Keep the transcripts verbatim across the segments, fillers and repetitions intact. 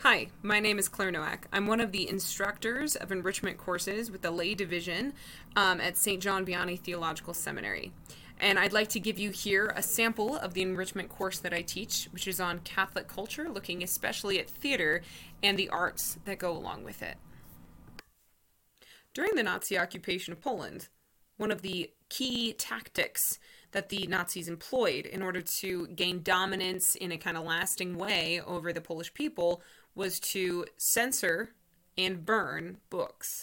Hi, my name is Claire Nowak. I'm one of the instructors of enrichment courses with the lay division um, at Saint John Vianney Theological Seminary. And I'd like to give you here a sample of the enrichment course that I teach, which is on Catholic culture, looking especially at theater and the arts that go along with it. During the Nazi occupation of Poland, one of the key tactics that the Nazis employed in order to gain dominance in a kind of lasting way over the Polish people was to censor and burn books.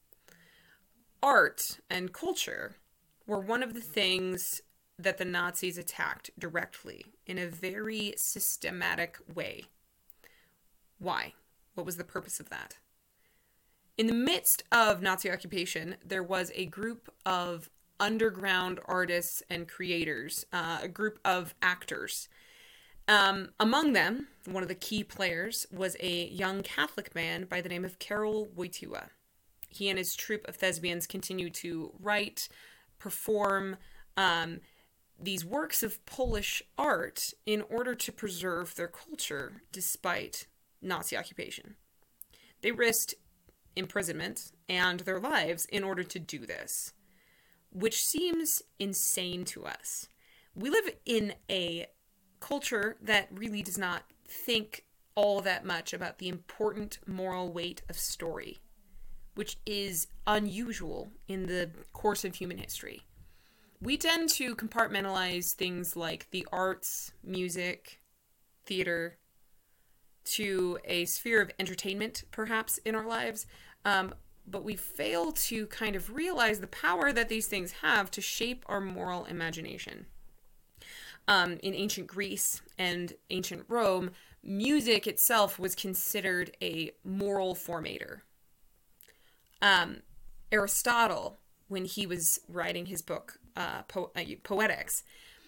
Art and culture were one of the things that the Nazis attacked directly in a very systematic way. Why? What was the purpose of that? In the midst of Nazi occupation, there was a group of underground artists and creators, uh, a group of actors. Um, among them, one of the key players was a young Catholic man by the name of Karol Wojtyła. He and his troupe of thespians continued to write, perform um, these works of Polish art in order to preserve their culture despite Nazi occupation. They risked imprisonment and their lives in order to do this, which seems insane to us. We live in a culture that really does not think all that much about the important moral weight of story, which is unusual in the course of human history. We tend to compartmentalize things like the arts, music, theater, to a sphere of entertainment, perhaps, in our lives, um, but we fail to kind of realize the power that these things have to shape our moral imagination. Um, in ancient Greece and ancient Rome, music itself was considered a moral formator. Um, Aristotle, when he was writing his book, uh, po- uh, Poetics,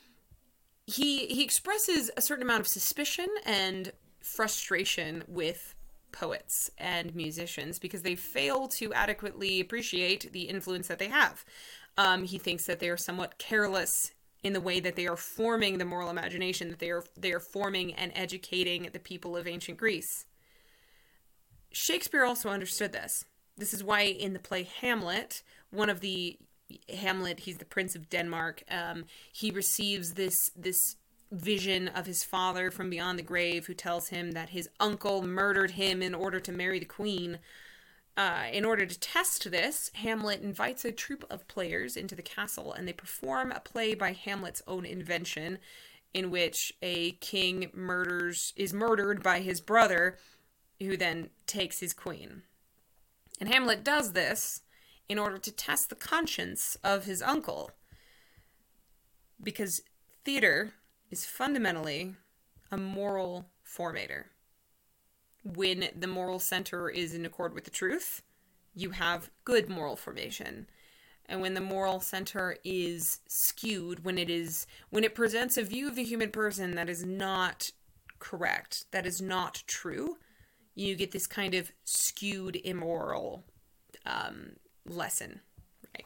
he he expresses a certain amount of suspicion and frustration with poets and musicians because they fail to adequately appreciate the influence that they have. Um, he thinks that they are somewhat careless in the way that they are forming the moral imagination, that they are they are forming and educating the people of ancient Greece. Shakespeare also understood this. This is why in the play Hamlet, one of the Hamlet, he's the Prince of Denmark. Um, he receives this this vision of his father from beyond the grave, who tells him that his uncle murdered him in order to marry the queen. Uh, in order to test this, Hamlet invites a troupe of players into the castle, and they perform a play by Hamlet's own invention, in which a king murders is murdered by his brother, who then takes his queen. And Hamlet does this in order to test the conscience of his uncle, because theater is fundamentally a moral formator. When the moral center is in accord with the truth, you have good moral formation. And when the moral center is skewed, when it is when it presents a view of the human person that is not correct, that is not true, you get this kind of skewed immoral um, lesson, right?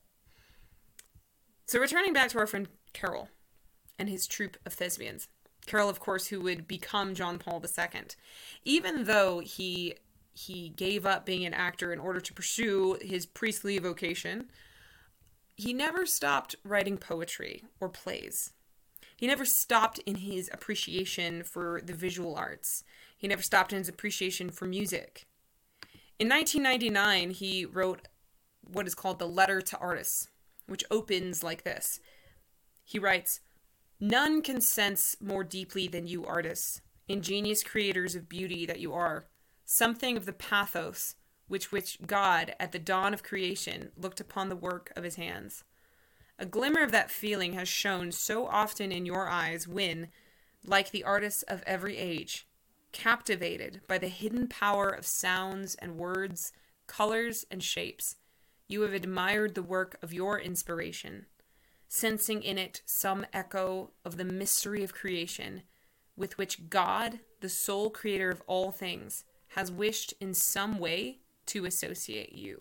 So returning back to our friend Karol and his troupe of thespians. Karol, of course, who would become John Paul the Second. Even though he he gave up being an actor in order to pursue his priestly vocation, he never stopped writing poetry or plays. He never stopped in his appreciation for the visual arts. He never stopped in his appreciation for music. In nineteen ninety-nine, he wrote what is called the Letter to Artists, which opens like this. He writes, "None can sense more deeply than you artists, ingenious creators of beauty that you are, something of the pathos which which God at the dawn of creation looked upon the work of his hands. A glimmer of that feeling has shone so often in your eyes when, like the artists of every age, captivated by the hidden power of sounds and words, colors and shapes, you have admired the work of your inspiration, sensing in it some echo of the mystery of creation, with which God, the sole creator of all things, has wished in some way to associate you."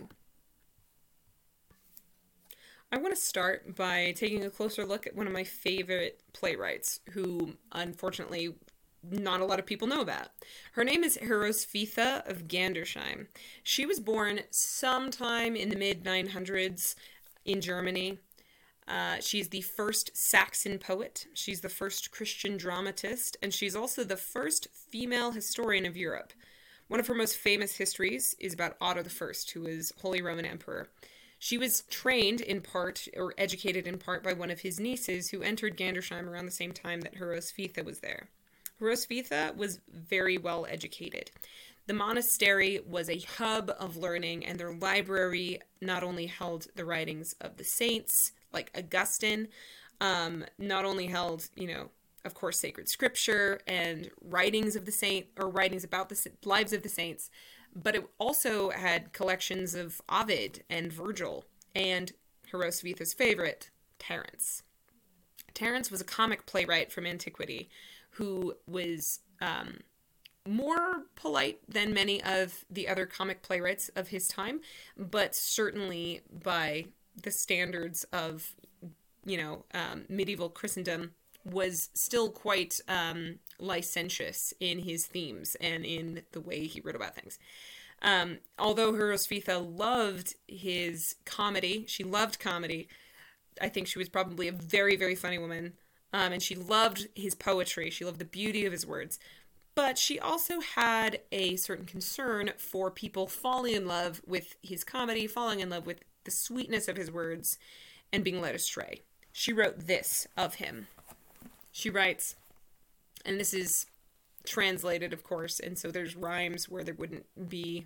I want to start by taking a closer look at one of my favorite playwrights, who unfortunately not a lot of people know that. Her name is Hroswitha of Gandersheim. She was born sometime in the mid nine hundreds in Germany. Uh, she's the first Saxon poet. She's the first Christian dramatist, and she's also the first female historian of Europe. One of her most famous histories is about Otto the First, who was Holy Roman Emperor. She was trained in part, or educated in part, by one of his nieces who entered Gandersheim around the same time that Hroswitha was there. Hroswitha was very well educated. The monastery was a hub of learning, and their library not only held the writings of the saints, like Augustine, um, not only held, you know, of course, sacred scripture and writings of the saint, or writings about the lives of the saints, but it also had collections of Ovid and Virgil, and Hroswitha's favorite, Terence. Terence was a comic playwright from antiquity who was um, more polite than many of the other comic playwrights of his time, but certainly by the standards of, you know, um, medieval Christendom, was still quite um, licentious in his themes and in the way he wrote about things. Um, although Hroswitha loved his comedy, she loved comedy. I think she was probably a very, very funny woman. Um, and she loved his poetry. She loved the beauty of his words. But she also had a certain concern for people falling in love with his comedy, falling in love with the sweetness of his words, and being led astray. She wrote this of him. She writes, and this is translated, of course, and so there's rhymes where there wouldn't be.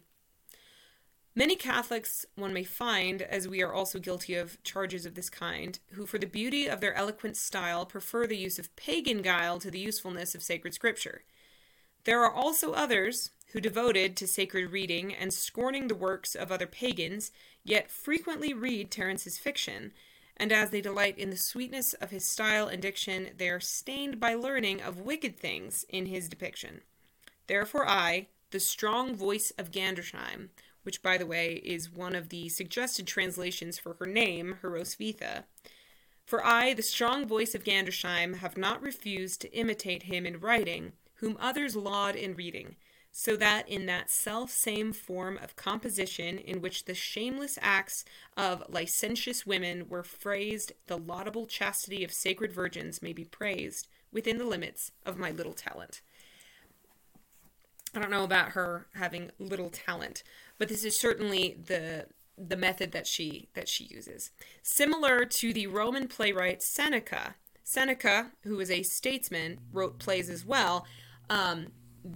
Many Catholics one may find, as we are also guilty of charges of this kind, who for the beauty of their eloquent style prefer the use of pagan guile to the usefulness of sacred scripture. There are also others who, devoted to sacred reading and scorning the works of other pagans, yet frequently read Terence's fiction, and as they delight in the sweetness of his style and diction, they are stained by learning of wicked things in his depiction. Therefore I, the strong voice of Gandersheim, which, by the way, is one of the suggested translations for her name, Hroswitha, for I, the strong voice of Gandersheim, have not refused to imitate him in writing, whom others laud in reading, so that in that self-same form of composition in which the shameless acts of licentious women were phrased, the laudable chastity of sacred virgins may be praised within the limits of my little talent. I don't know about her having little talent, but this is certainly the the method that she that she uses. Similar to the Roman playwright Seneca. Seneca, who was a statesman, wrote plays as well, um,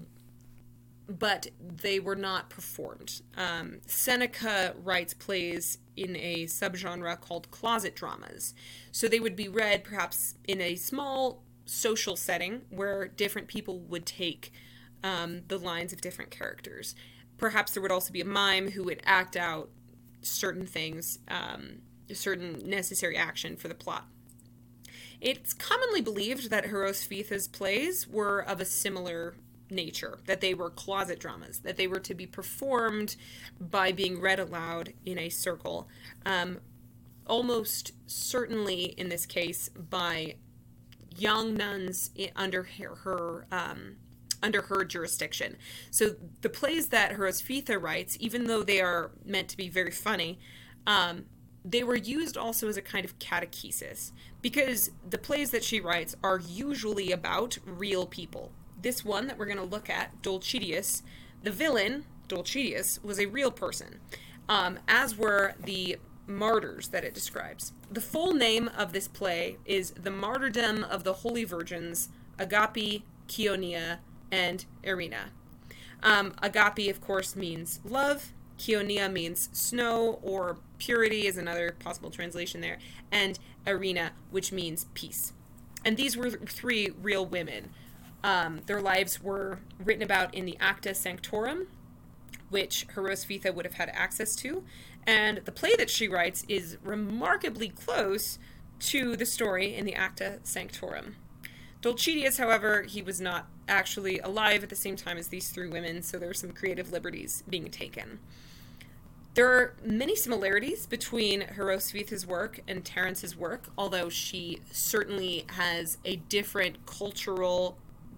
but they were not performed. Um, Seneca writes plays in a subgenre called closet dramas. So they would be read perhaps in a small social setting where different people would take um, the lines of different characters. Perhaps there would also be a mime who would act out certain things, um, certain necessary action for the plot. It's commonly believed that Hroswitha's plays were of a similar nature, that they were closet dramas, that they were to be performed by being read aloud in a circle, um, almost certainly in this case by young nuns under her, her um, under her jurisdiction. So the plays that Hroswitha writes, even though they are meant to be very funny, um, they were used also as a kind of catechesis, because the plays that she writes are usually about real people. This one that we're going to look at, Dulcidius, the villain, Dulcidius, was a real person, um, as were the martyrs that it describes. The full name of this play is The Martyrdom of the Holy Virgins, Agape, Kionia, and Irina. Um, agape, of course, means love. Kionia means snow, or purity is another possible translation there. And Irina, which means peace. And these were three real women. Um, their lives were written about in the Acta Sanctorum, which Hroswitha would have had access to. And the play that she writes is remarkably close to the story in the Acta Sanctorum. Dulcidius, however, he was not actually alive at the same time as these three women, so there were some creative liberties being taken. There are many similarities between Hroswitha's work and Terence's work, although she certainly has a different cultural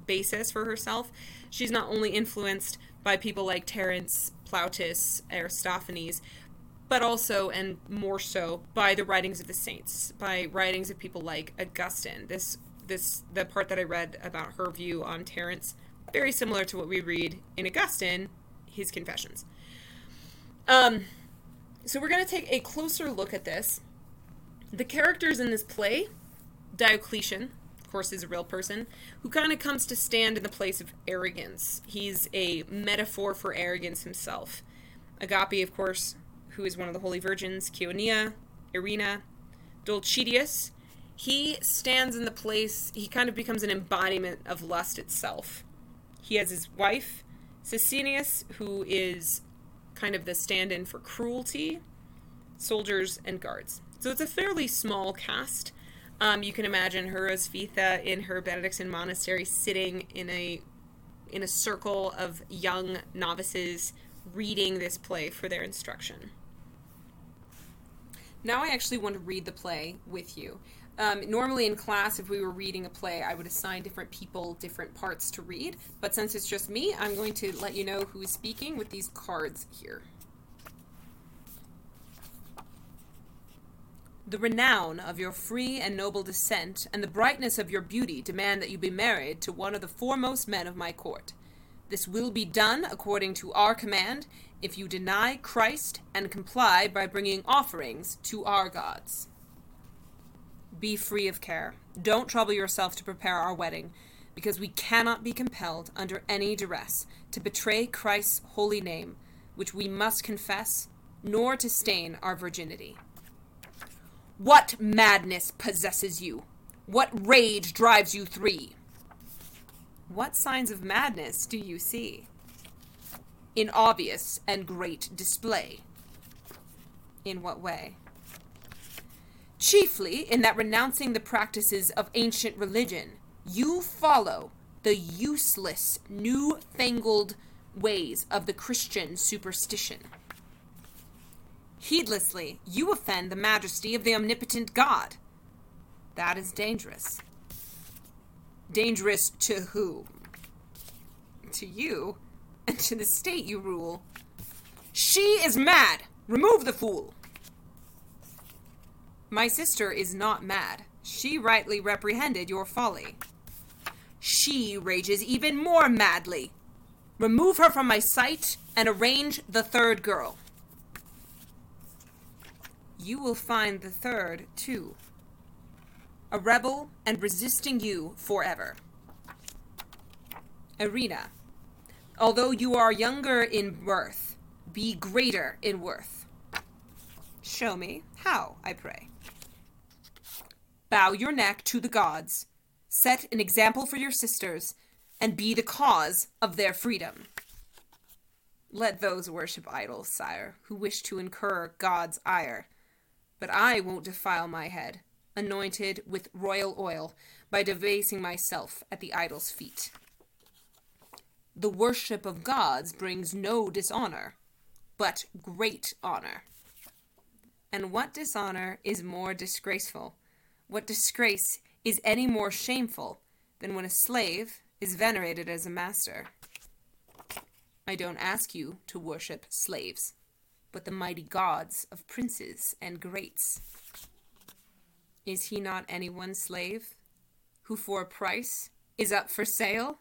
basis for herself. She's not only influenced by people like Terence, Plautus, Aristophanes, but also, and more so, by the writings of the saints, by writings of people like Augustine. This, this, the part that I read about her view on Terence, very similar to what we read in Augustine, his Confessions. Um, so we're going to take a closer look at this. The characters in this play, Diocletian, of course, is a real person, who kind of comes to stand in the place of arrogance. He's a metaphor for arrogance himself. Agape, of course, who is one of the holy virgins, Chionia, Irina, Dulcidius, he stands in the place, he kind of becomes an embodiment of lust itself. He has his wife, Sicinius, who is kind of the stand-in for cruelty, soldiers, and guards. So it's a fairly small cast. Um, you can imagine her as Sphitha in her Benedictine monastery, sitting in a in a circle of young novices reading this play for their instruction. Now I actually want to read the play with you. Um, normally in class, if we were reading a play, I would assign different people different parts to read. But since it's just me, I'm going to let you know who is speaking with these cards here. The renown of your free and noble descent and the brightness of your beauty demand that you be married to one of the foremost men of my court. This will be done according to our command if you deny Christ and comply by bringing offerings to our gods. Be free of care. Don't trouble yourself to prepare our wedding, because we cannot be compelled under any duress to betray Christ's holy name, which we must confess, nor to stain our virginity. What madness possesses you? What rage drives you free? What signs of madness do you see? In obvious and great display. In what way? Chiefly in that, renouncing the practices of ancient religion, you follow the useless, new-fangled ways of the Christian superstition. Heedlessly, you offend the majesty of the omnipotent God. That is dangerous. Dangerous to whom? To you, and to the state you rule. She is mad! Remove the fool! My sister is not mad. She rightly reprehended your folly. She rages even more madly. Remove her from my sight and arrange the third girl. You will find the third, too. A rebel and resisting you forever. Irina, although you are younger in birth, be greater in worth. Show me how, I pray. Bow your neck to the gods, set an example for your sisters, and be the cause of their freedom. Let those worship idols, sire, who wish to incur God's ire. But I won't defile my head, anointed with royal oil, by debasing myself at the idol's feet. The worship of gods brings no dishonor, but great honor. And what dishonor is more disgraceful? What disgrace is any more shameful than when a slave is venerated as a master? I don't ask you to worship slaves, but the mighty gods of princes and greats. Is he not anyone's slave, who for a price is up for sale?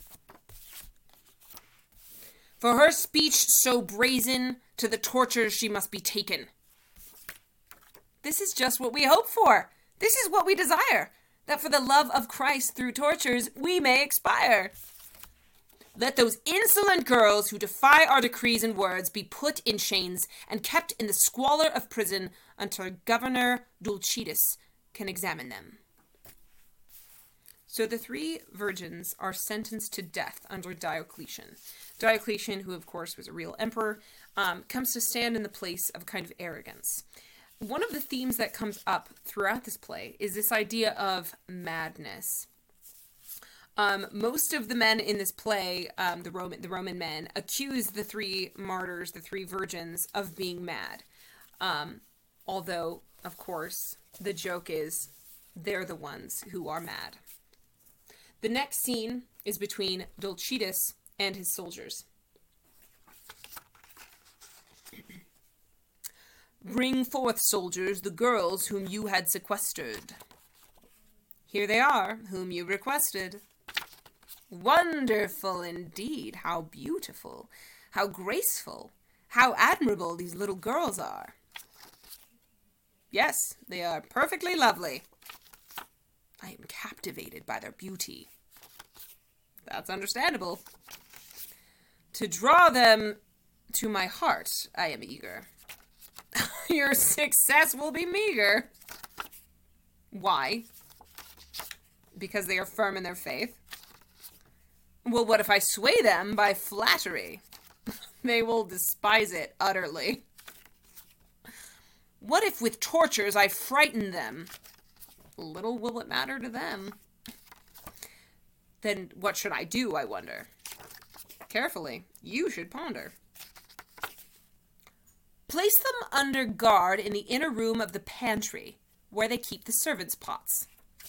For her speech so brazen, to the tortures she must be taken. This is just what we hope for. This is what we desire, that for the love of Christ through tortures we may expire. Let those insolent girls who defy our decrees and words be put in chains and kept in the squalor of prison until Governor Dulcidius can examine them. So the three virgins are sentenced to death under Diocletian. Diocletian, who of course was a real emperor, um, comes to stand in the place of kind of arrogance. One of the themes that comes up throughout this play is this idea of madness. Um, most of the men in this play, um, the Roman the Roman men, accuse the three martyrs, the three virgins, of being mad. Um, although, of course, the joke is they're the ones who are mad. The next scene is between Dulcidius and his soldiers. Bring forth, soldiers, the girls whom you had sequestered. Here they are, whom you requested. Wonderful indeed, how beautiful, how graceful, how admirable these little girls are. Yes, they are perfectly lovely. I am captivated by their beauty. That's understandable. To draw them to my heart, I am eager. Your success will be meager. Why? Because they are firm in their faith. Well, what if I sway them by flattery? They will despise it utterly. What if with tortures I frighten them? Little will it matter to them. Then what should I do, I wonder? Carefully, you should ponder. Place them under guard in the inner room of the pantry, where they keep the servants' pots.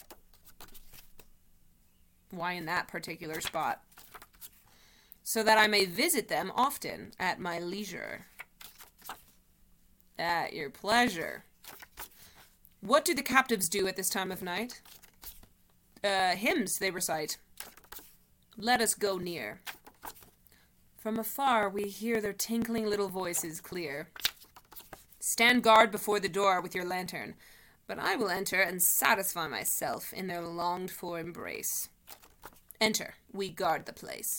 Why in that particular spot? So that I may visit them often at my leisure. At your pleasure. What do the captives do at this time of night? Uh, hymns they recite. Let us go near. From afar we hear their tinkling little voices clear. Stand guard before the door with your lantern, but I will enter and satisfy myself in their longed-for embrace. Enter, we guard the place.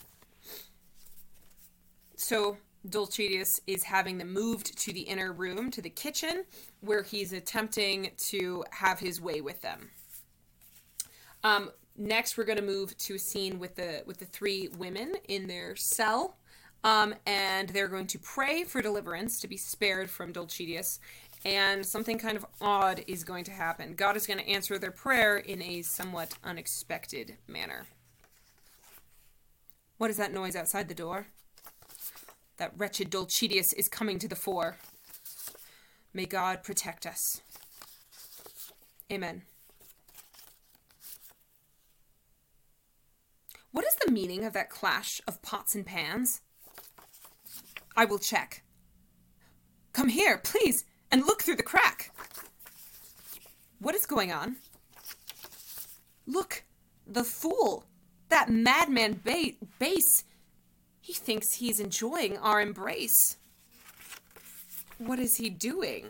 So, Dulcidius is having them moved to the inner room, to the kitchen, where he's attempting to have his way with them. Um, next, we're going to move to a scene with the with the three women in their cell, um, and they're going to pray for deliverance, to be spared from Dulcidius, and something kind of odd is going to happen. God is going to answer their prayer in a somewhat unexpected manner. What is that noise outside the door? That wretched Dulcidius is coming to the fore. May God protect us. Amen. What is the meaning of that clash of pots and pans? I will check. Come here, please, and look through the crack. What is going on? Look, the fool, that madman ba- base. He thinks he's enjoying our embrace. What is he doing?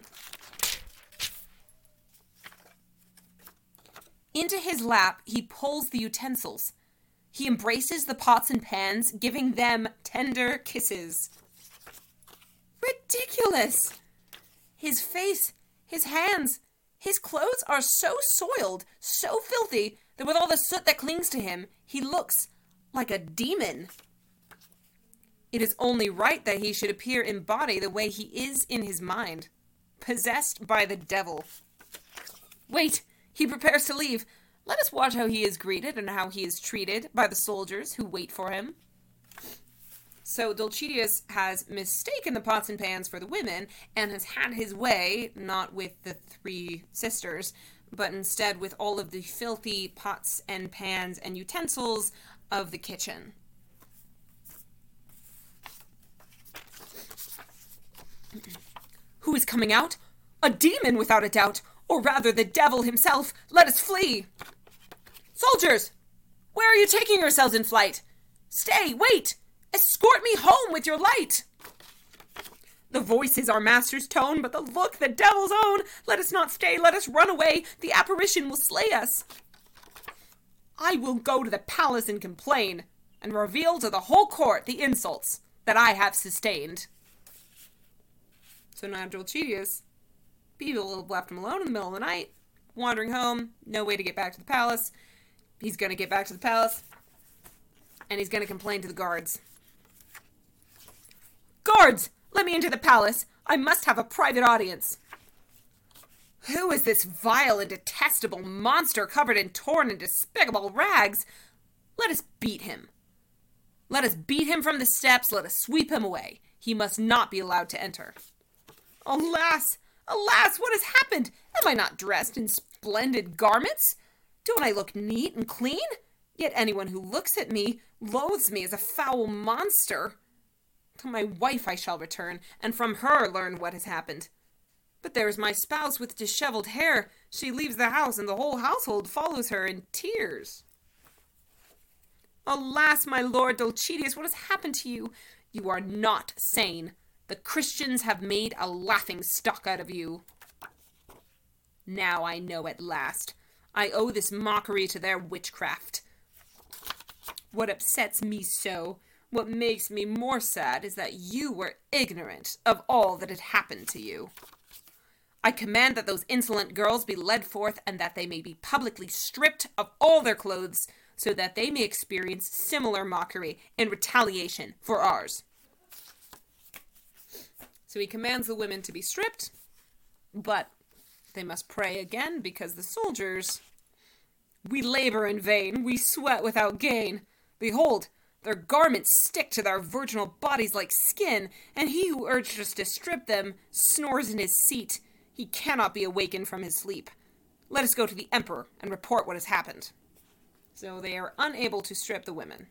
Into his lap, he pulls the utensils. He embraces the pots and pans, giving them tender kisses. Ridiculous! His face, his hands, his clothes are so soiled, so filthy, that with all the soot that clings to him, he looks like a demon. It is only right that he should appear in body the way he is in his mind, possessed by the devil. Wait, he prepares to leave. Let us watch how he is greeted and how he is treated by the soldiers who wait for him. So Dulcidius has mistaken the pots and pans for the women and has had his way, not with the three sisters, but instead with all of the filthy pots and pans and utensils of the kitchen. Who is coming out? A demon, without a doubt, or rather the devil himself. Let us flee. Soldiers, where are you taking yourselves in flight? Stay, wait, escort me home with your light. The voice is our master's tone, but the look the devil's own. Let us not stay, let us run away. The apparition will slay us. I will go to the palace and complain, and reveal to the whole court the insults that I have sustained. So now Dulcidius, people left him alone in the middle of the night, wandering home, no way to get back to the palace. He's going to get back to the palace, and he's going to complain to the guards. Guards, let me into the palace. I must have a private audience. Who is this vile and detestable monster covered in torn and despicable rags? Let us beat him. Let us beat him from the steps. Let us sweep him away. He must not be allowed to enter. Alas, alas, what has happened? Am I not dressed in splendid garments? Don't I look neat and clean? Yet anyone who looks at me loathes me as a foul monster. To my wife I shall return, and from her learn what has happened. But there is my spouse with disheveled hair. She leaves the house, and the whole household follows her in tears. Alas, my lord Dulcetius, what has happened to you? You are not sane. The Christians have made a laughing stock out of you. Now I know at last. I owe this mockery to their witchcraft. What upsets me so, what makes me more sad, is that you were ignorant of all that had happened to you. I command that those insolent girls be led forth, and that they may be publicly stripped of all their clothes, so that they may experience similar mockery in retaliation for ours. So he commands the women to be stripped, but they must pray again, because the soldiers, we labor in vain, we sweat without gain. Behold, their garments stick to their virginal bodies like skin, and he who urged us to strip them snores in his seat. He cannot be awakened from his sleep. Let us go to the emperor and report what has happened. So they are unable to strip the women.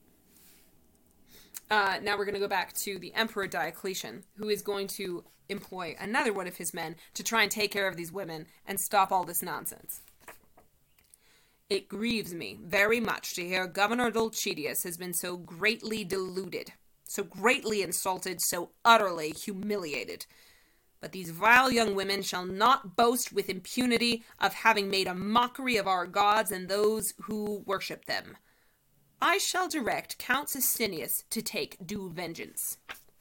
Uh, now we're going to go back to the Emperor Diocletian, who is going to employ another one of his men to try and take care of these women and stop all this nonsense. It grieves me very much to hear Governor Dulcetius has been so greatly deluded, so greatly insulted, so utterly humiliated. But these vile young women shall not boast with impunity of having made a mockery of our gods and those who worship them. I shall direct Count Sistinius to take due vengeance.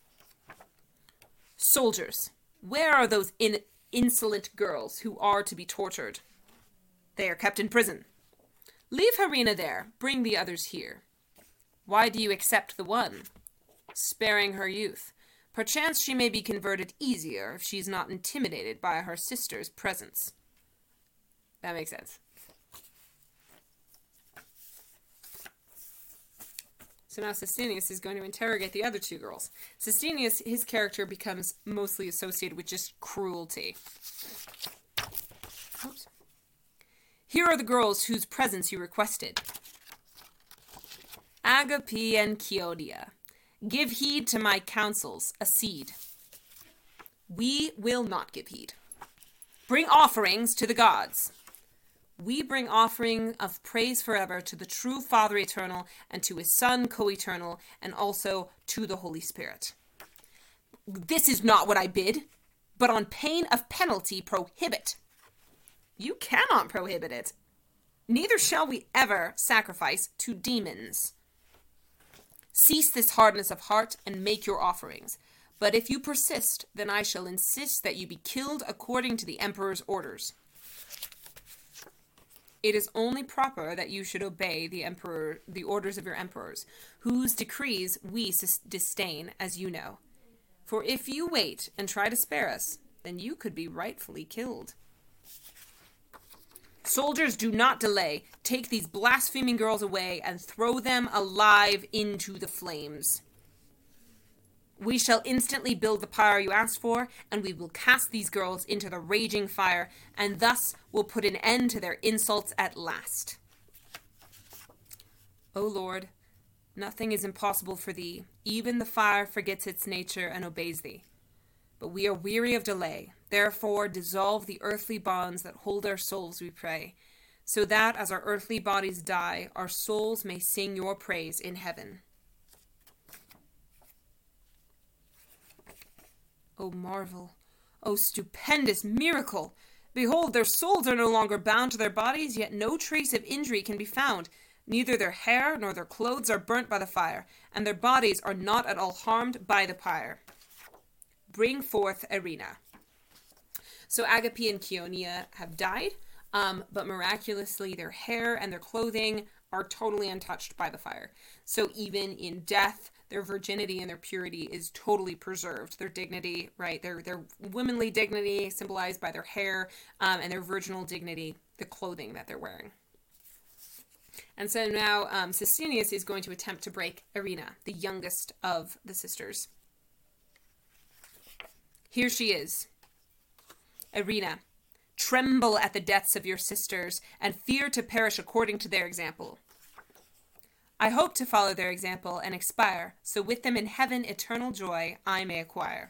Soldiers, where are those in- insolent girls who are to be tortured? They are kept in prison. Leave Harina there. Bring the others here. Why do you accept the one? Sparing her youth. Perchance she may be converted easier if she is not intimidated by her sister's presence. That makes sense. So now Sistinius is going to interrogate the other two girls. Sistinius, his character becomes mostly associated with just cruelty. Oops. Here are the girls whose presence you requested. Agape and Chiodia, give heed to my counsels, accede. We will not give heed. Bring offerings to the gods. We bring offering of praise forever to the true Father Eternal, and to his Son Co-Eternal, and also to the Holy Spirit. This is not what I bid, but on pain of penalty prohibit. You cannot prohibit it. Neither shall we ever sacrifice to demons. Cease this hardness of heart and make your offerings. But if you persist, then I shall insist that you be killed according to the emperor's orders. It is only proper that you should obey the emperor, the orders of your emperors, whose decrees we sus- disdain, as you know. For if you wait and try to spare us, then you could be rightfully killed. Soldiers, do not delay. Take these blaspheming girls away and throw them alive into the flames. We shall instantly build the pyre you asked for, and we will cast these girls into the raging fire, and thus will put an end to their insults at last. O Lord, nothing is impossible for thee. Even the fire forgets its nature and obeys thee. But we are weary of delay. Therefore, dissolve the earthly bonds that hold our souls, we pray, so that as our earthly bodies die, our souls may sing your praise in heaven. O marvel, O stupendous miracle! Behold, their souls are no longer bound to their bodies, yet no trace of injury can be found. Neither their hair nor their clothes are burnt by the fire, and their bodies are not at all harmed by the pyre. Bring forth Irina. So Agape and Chionia have died, um, but miraculously their hair and their clothing are totally untouched by the fire. So even in death, their virginity and their purity is totally preserved. Their dignity, right? Their their womanly dignity symbolized by their hair, um, and their virginal dignity, the clothing that they're wearing. And so now um, Sistinius is going to attempt to break Irina, the youngest of the sisters. Here she is. Irina, tremble at the deaths of your sisters and fear to perish according to their example. I hope to follow their example and expire, so with them in heaven eternal joy I may acquire.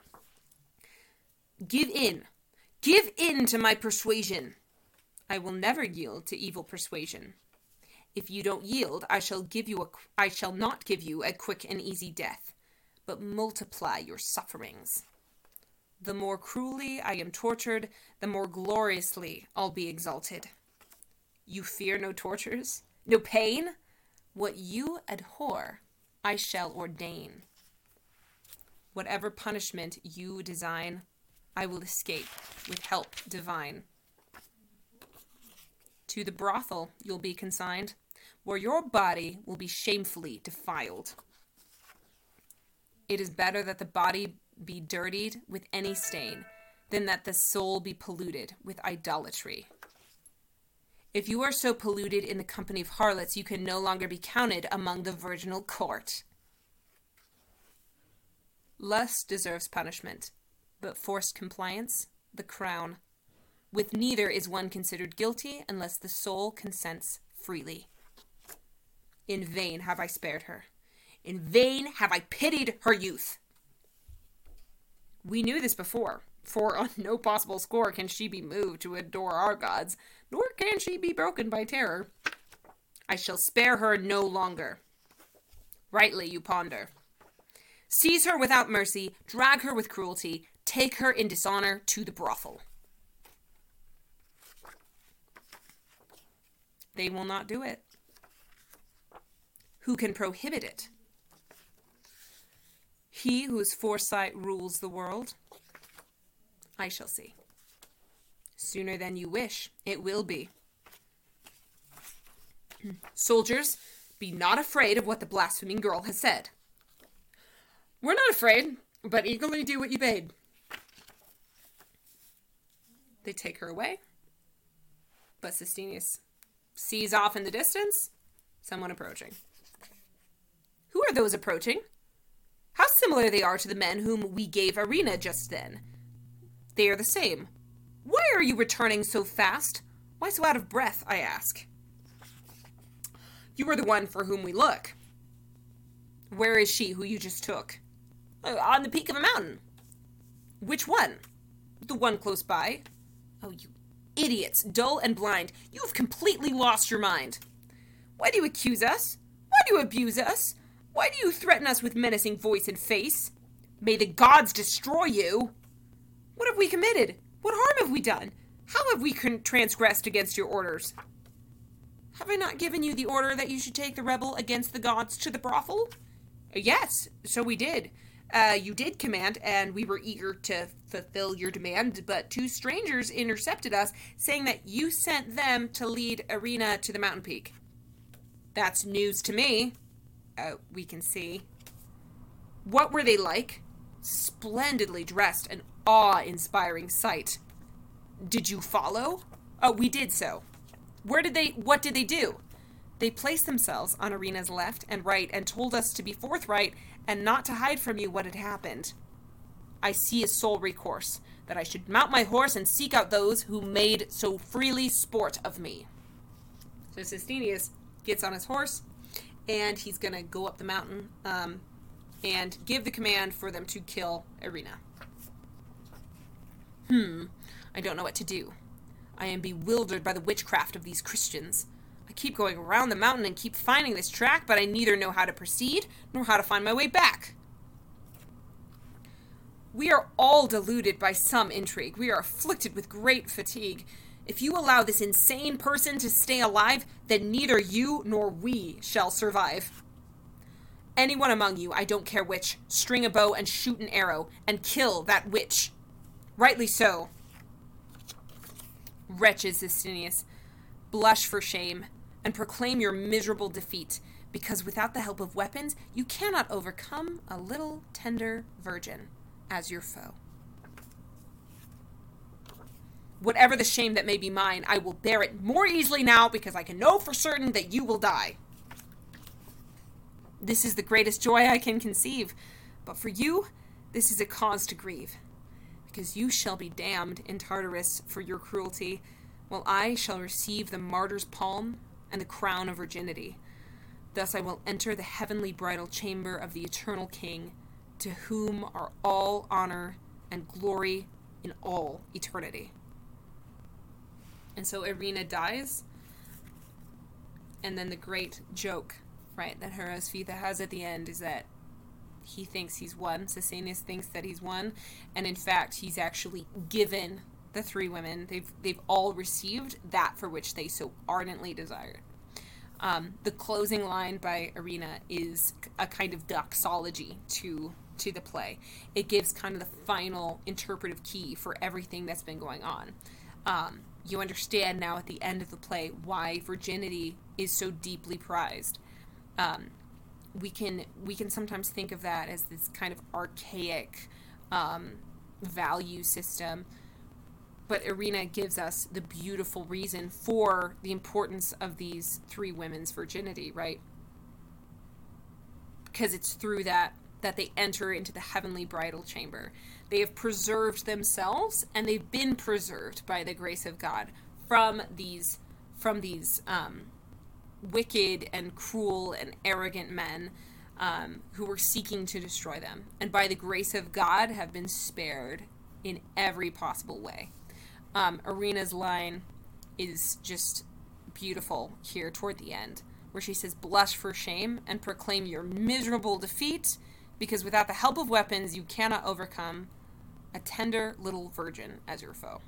Give in. Give in to my persuasion. I will never yield to evil persuasion. If you don't yield, I shall give you a, I shall not give you a quick and easy death, but multiply your sufferings. The more cruelly I am tortured, the more gloriously I'll be exalted. You fear no tortures, no pain? What you abhor, I shall ordain. Whatever punishment you design, I will escape with help divine. To the brothel you'll be consigned, where your body will be shamefully defiled. It is better that the body be dirtied with any stain than that the soul be polluted with idolatry. If you are so polluted in the company of harlots, you can no longer be counted among the virginal court. Lust deserves punishment, but forced compliance, the crown. With neither is one considered guilty unless the soul consents freely. In vain have I spared her. In vain have I pitied her youth. We knew this before, for on no possible score can she be moved to adore our gods, nor can she be broken by terror. I shall spare her no longer. Rightly you ponder. Seize her without mercy, drag her with cruelty, take her in dishonor to the brothel. They will not do it. Who can prohibit it? He whose foresight rules the world. I shall see. Sooner than you wish, it will be. Soldiers, be not afraid of what the blaspheming girl has said. We're not afraid, but eagerly do what you bade. They take her away, but Sistenius sees off in the distance someone approaching. Who are those approaching? How similar they are to the men whom we gave Arena just then. They are the same. Why are you returning so fast? Why so out of breath, I ask? You are the one for whom we look. Where is she who you just took? Uh, on the peak of a mountain. Which one? The one close by. Oh, you idiots, dull and blind. You have completely lost your mind. Why do you accuse us? Why do you abuse us? Why do you threaten us with menacing voice and face? May the gods destroy you! What have we committed? What harm have we done? How have we transgressed against your orders? Have I not given you the order that you should take the rebel against the gods to the brothel? Yes, so we did. Uh, you did command, and we were eager to fulfill your demand, but two strangers intercepted us, saying that you sent them to lead Arena to the mountain peak. That's news to me. Uh, we can see. What were they like? Splendidly dressed, an awe-inspiring sight. Did you follow? Oh, we did so. Where did they, what did they do? They placed themselves on Arena's left and right and told us to be forthright and not to hide from you what had happened. I see a sole recourse, that I should mount my horse and seek out those who made so freely sport of me. So Sistenius gets on his horse, and he's going to go up the mountain um, and give the command for them to kill Arena. Hmm, I don't know what to do. I am bewildered by the witchcraft of these Christians. I keep going around the mountain and keep finding this track, but I neither know how to proceed nor how to find my way back. We are all deluded by some intrigue. We are afflicted with great fatigue. If you allow this insane person to stay alive, then neither you nor we shall survive. Anyone among you, I don't care which, string a bow and shoot an arrow, and kill that witch. Rightly so. Wretched Sistenius, blush for shame, and proclaim your miserable defeat, because without the help of weapons, you cannot overcome a little tender virgin as your foe. Whatever the shame that may be mine, I will bear it more easily now, because I can know for certain that you will die. This is the greatest joy I can conceive, but for you, this is a cause to grieve, because you shall be damned in Tartarus for your cruelty, while I shall receive the martyr's palm and the crown of virginity. Thus I will enter the heavenly bridal chamber of the eternal King, to whom are all honor and glory in all eternity. And so Irina dies, and then the great joke, right, that Hroswitha has at the end is that he thinks he's won. Sesenius thinks that he's won, and in fact, he's actually given the three women. They've they've all received that for which they so ardently desired. Um, the closing line by Irina is a kind of doxology to to the play. It gives kind of the final interpretive key for everything that's been going on. Um, you understand now at the end of the play why virginity is so deeply prized. Um, we can we can sometimes think of that as this kind of archaic um, value system, but Irina gives us the beautiful reason for the importance of these three women's virginity, right? Because it's through that that they enter into the heavenly bridal chamber. They have preserved themselves, and they've been preserved by the grace of God from these from these um, wicked and cruel and arrogant men um, who were seeking to destroy them, and by the grace of God have been spared in every possible way. Um, Irina's line is just beautiful here toward the end, where she says, "Blush for shame and proclaim your miserable defeat, because without the help of weapons you cannot overcome a tender little virgin as your foe."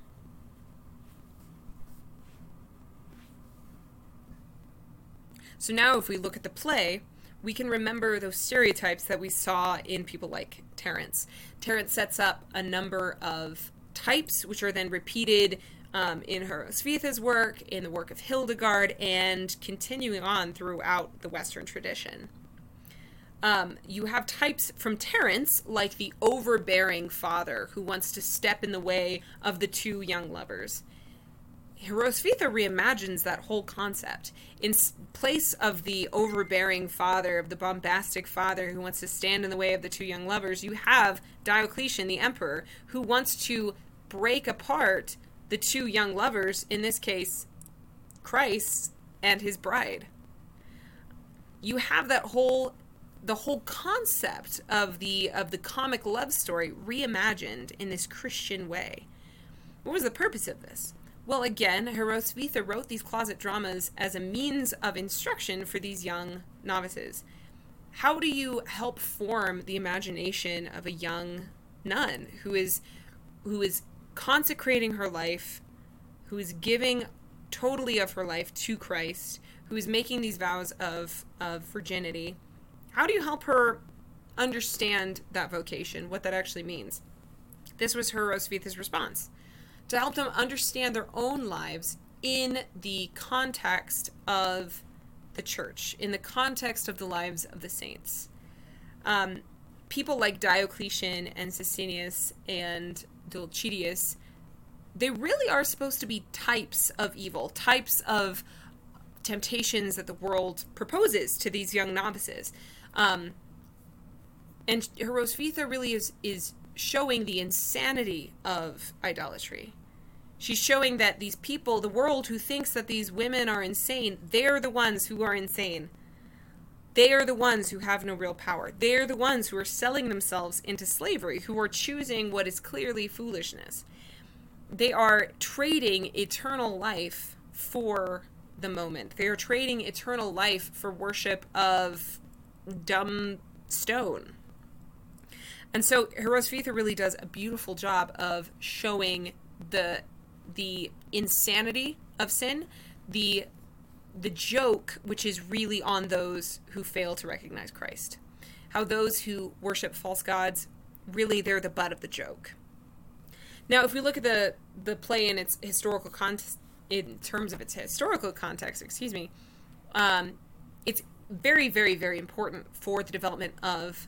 So now if we look at the play, we can remember those stereotypes that we saw in people like Terence. Terence sets up a number of types, which are then repeated um, in Hroswitha's work, in the work of Hildegard, and continuing on throughout the Western tradition. Um, you have types from Terence, like the overbearing father who wants to step in the way of the two young lovers. Hroswitha reimagines that whole concept. In place of the overbearing father, of the bombastic father who wants to stand in the way of the two young lovers, you have Diocletian, the emperor, who wants to break apart the two young lovers, in this case, Christ and his bride. You have that whole the whole concept of the of the comic love story reimagined in this Christian way. What was the purpose of this? Well, again, Hroswitha wrote these closet dramas as a means of instruction for these young novices. How do you help form the imagination of a young nun who is who is consecrating her life, who is giving totally of her life to Christ, who is making these vows of, of virginity? How do you help her understand that vocation, what that actually means? This was Hroswitha's response. To help them understand their own lives in the context of the church, in the context of the lives of the saints. Um, people like Diocletian and Sesenius and Dulcidius, they really are supposed to be types of evil, types of temptations that the world proposes to these young novices. Um, and Hroswitha really is, is showing the insanity of idolatry. She's showing that these people, the world who thinks that these women are insane, they're the ones who are insane. They are the ones who have no real power. They're the ones who are selling themselves into slavery, who are choosing what is clearly foolishness. They are trading eternal life for the moment. They are trading eternal life for worship of dumb stone. And so Hroswitha really does a beautiful job of showing the the insanity of sin, the the joke which is really on those who fail to recognize Christ. How those who worship false gods, really they're the butt of the joke. Now, if we look at the the play in its historical context, in terms of its historical context, excuse me, um, it's very, very, very important for the development of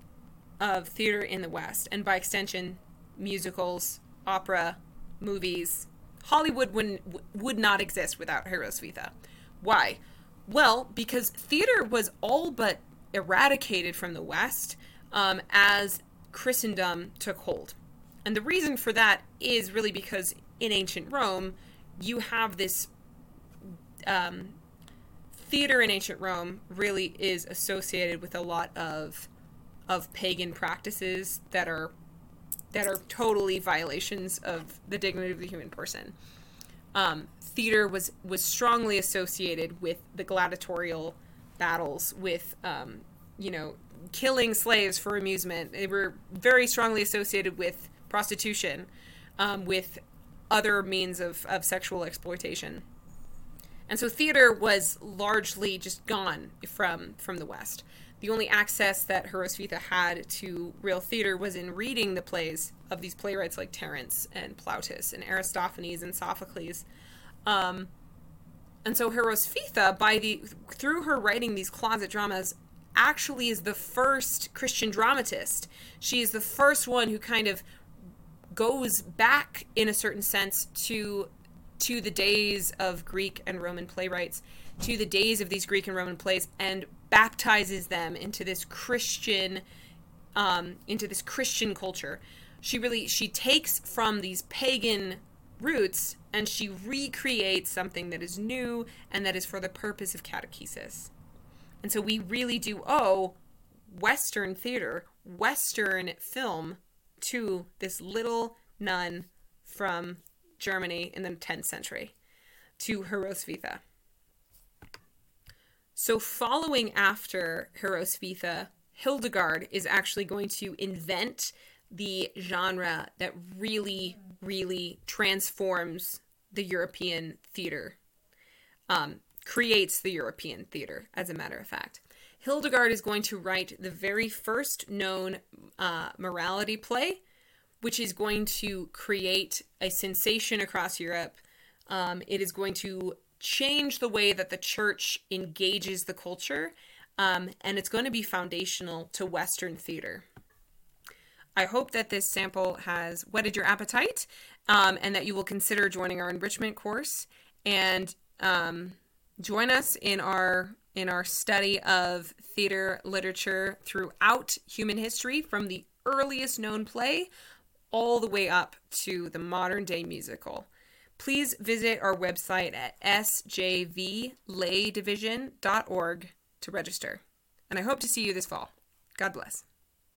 of theater in the West, and by extension, musicals, opera, movies. Hollywood wouldn't, would not exist without Hroswitha. Why? Well, because theater was all but eradicated from the West um, as Christendom took hold. And the reason for that is really because in ancient Rome, you have this um, theater in ancient Rome really is associated with a lot of of pagan practices that are that are totally violations of the dignity of the human person. Um, theater was was strongly associated with the gladiatorial battles, with um, you know, killing slaves for amusement. They were very strongly associated with prostitution, um, with other means of, of sexual exploitation. And so theater was largely just gone from, from the West. The only access that Hroswitha had to real theater was in reading the plays of these playwrights like Terence and Plautus and Aristophanes and Sophocles. Um, and so Hroswitha, by the through her writing these closet dramas, actually is the first Christian dramatist. She is the first one who kind of goes back, in a certain sense, to to the days of Greek and Roman playwrights, to the days of these Greek and Roman plays, and baptizes them into this Christian, um, into this Christian culture. She really, she takes from these pagan roots and she recreates something that is new and that is for the purpose of catechesis. And so we really do owe Western theater, Western film, to this little nun from Germany in the tenth century, to Hroswitha. So following after Hroswitha, Hildegard is actually going to invent the genre that really, really transforms the European theater, um, creates the European theater, as a matter of fact. Hildegard is going to write the very first known uh, morality play, which is going to create a sensation across Europe. Um, it is going to change the way that the church engages the culture, um, and it's going to be foundational to Western theater. I hope that this sample has whetted your appetite, um, and that you will consider joining our enrichment course and um, join us in our in our study of theater literature throughout human history, from the earliest known play all the way up to the modern day musical. Please visit our website at s j v lay division dot org to register. And I hope to see you this fall. God bless.